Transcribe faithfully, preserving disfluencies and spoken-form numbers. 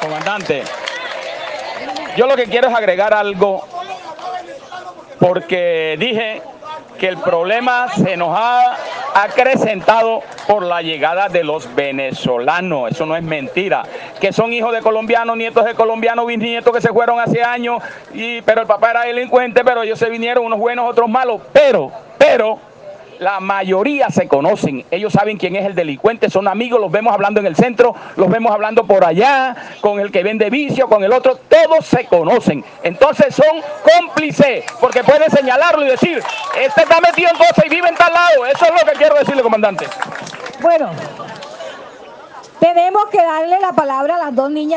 Comandante, yo lo que quiero es agregar algo, porque dije que el problema se nos ha acrecentado por la llegada de los venezolanos. Eso no es mentira, que son hijos de colombianos, nietos de colombianos, bisnietos que se fueron hace años, y, pero el papá era delincuente, pero ellos se vinieron, unos buenos, otros malos, pero, pero... la mayoría se conocen, ellos saben quién es el delincuente, son amigos, los vemos hablando en el centro, los vemos hablando por allá, con el que vende vicio, con el otro, todos se conocen. Entonces son cómplices, porque pueden señalarlo y decir, este está metido en cosas y vive en tal lado. Eso es lo que quiero decirle, comandante. Bueno, tenemos que darle la palabra a las dos niñas.